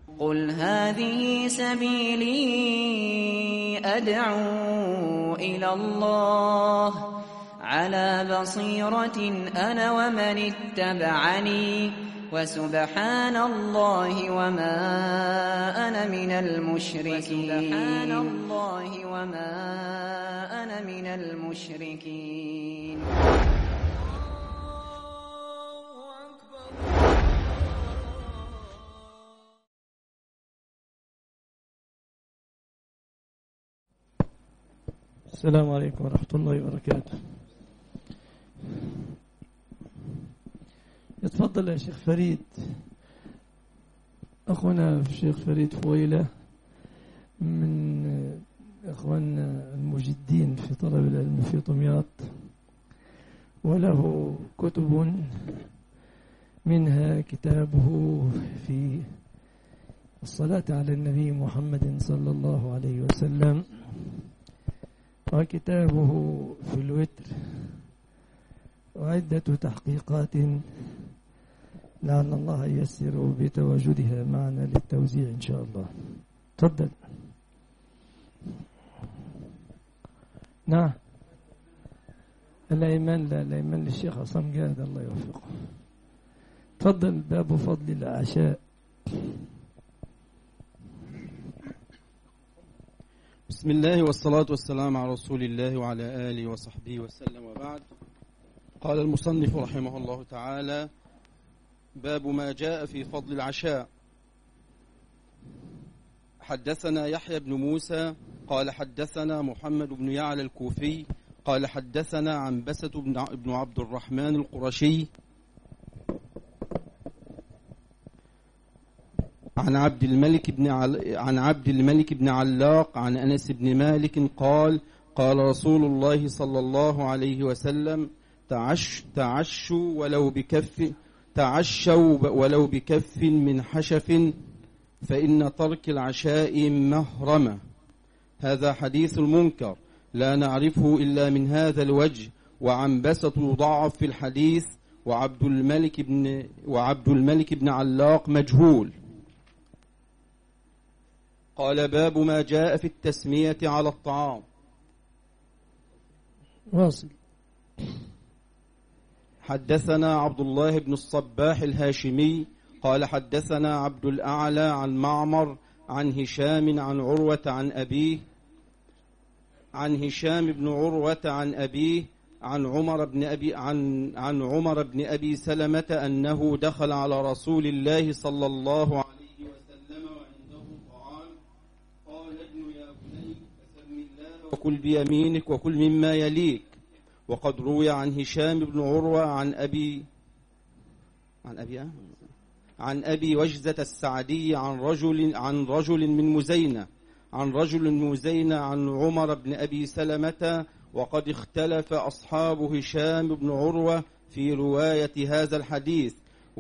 قل هذه سبيلي أدعو إلى الله على بصيرة أنا ومن اتبعني وسبحان الله وما أنا من المشركين. السلام عليكم ورحمة الله وبركاته. يتفضل يا شيخ فريد، أخونا الشيخ فريد فويلة من أخواننا المجدين في طلب العلم في دمياط، وله كتب منها كتابه في الصلاة على النبي محمد صلى الله عليه وسلم، وكتابه في الوتر، وعدة تحقيقات لعل الله ييسر بتواجدها معنا للتوزيع إن شاء الله. تفضل. نعم، الأيمان لا، الأيمان للشيخ عصام جاد الله يوفقه. تفضل. باب فضل العشاء. بسم الله والصلاة والسلام على رسول الله وعلى آله وصحبه وسلم، وبعد. قال المصنف رحمه الله تعالى: باب ما جاء في فضل العشاء. حدثنا يحيى بن موسى قال حدثنا محمد بن يعلى الكوفي قال حدثنا عنبسة بن عبد الرحمن القرشي عن عبد الملك بن علاق عن أنس بن مالك قال: قال رسول الله صلى الله عليه وسلم: تعشوا ولو بكف من حشف، فإن ترك العشاء مهرمة. هذا حديث منكر لا نعرفه إلا من هذا الوجه، وعنبسة يضعف في الحديث، وعبد الملك بن علاق مجهول. قال: باب ما جاء في التسمية على الطعام. واصل. حدثنا عبد الله بن الصباح الهاشمي قال حدثنا عبد الأعلى عن معمر عن هشام عن عروة عن أبيه عن هشام بن عروة عن أبيه عن عمر بن أبي سلمة أنه دخل على رسول الله صلى الله عليه وسلم وعنده طعام، قال: ابن يا بني فسم الله وكل بيمينك وكل مما يليك. وقد روي عن هشام بن عروة عن أبي وجزة السعدي عن رجل من مزينة عن عمر بن أبي سلمة. وقد اختلف أصحاب هشام بن عروة في رواية هذا الحديث،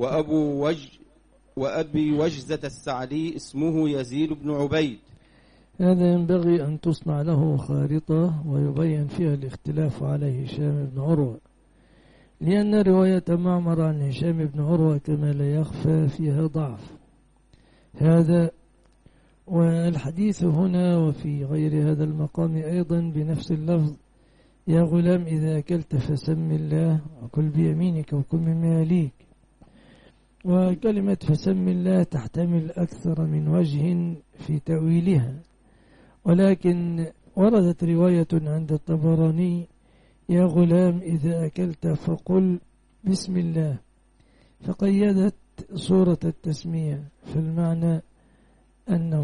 وأبي وجزة السعدي اسمه يزيد بن عبيد. هذا ينبغي أن تصنع له خارطة ويبين فيها الاختلاف على هشام بن عروة، لأن رواية معمر عن هشام بن عروة كما لا يخفى فيها ضعف. هذا والحديث هنا وفي غير هذا المقام أيضا بنفس اللفظ: يا غلام إذا أكلت فسم الله وكل بيمينك وكل مما يليك. وكلمة فسم الله تحتمل أكثر من وجه في تأويلها، ولكن وردت رواية عند الطبراني: يا غلام إذا أكلت فقل بسم الله، فقيدت صورة التسمية، فالمعنى أن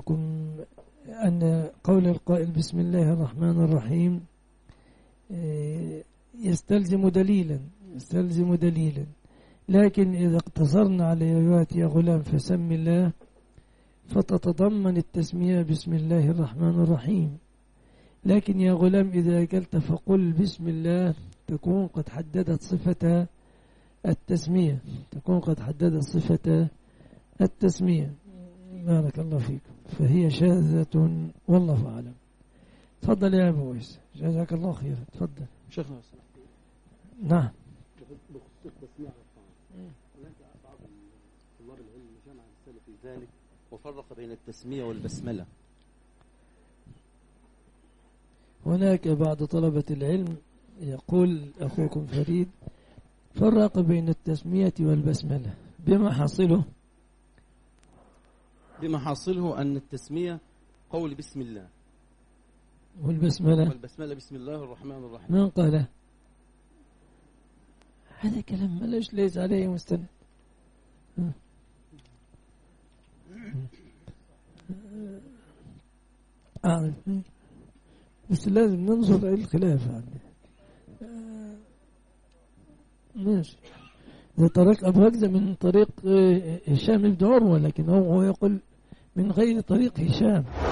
قول القائل بسم الله الرحمن الرحيم يستلزم دليلا، لكن إذا اقتصرنا على رواية يا غلام فسم الله فتتضمن التسمية بسم الله الرحمن الرحيم، لكن يا غلام إذا أكلت فقل بسم الله تكون قد حددت صفة التسمية. بارك الله فيكم. فهي شاذة والله أعلم. تفضل يا أبو ويس، جزاك الله خيرا. تفضل شيخنا. نعم. بخصوص التسمية على الطعام، هناك أصحاب طلاب العلم جمع رسالة في ذلك، وفرق بين التسمية والبسملة. هناك بعض طلبة العلم يقول أخوكم فريد فرق بين التسمية والبسملة، بما حصله؟ بما حاصله أن التسمية قول بسم الله، والبسملة بسم الله الرحمن الرحيم. من قاله؟ هذا كلام ملش ليس عليه مستند. بس لازم ننظر إلى الخلاف يعني. ماشي. ده طريق أبو هكذا من طريق هشام بن عروة، لكن هو يقول من غير طريق هشام.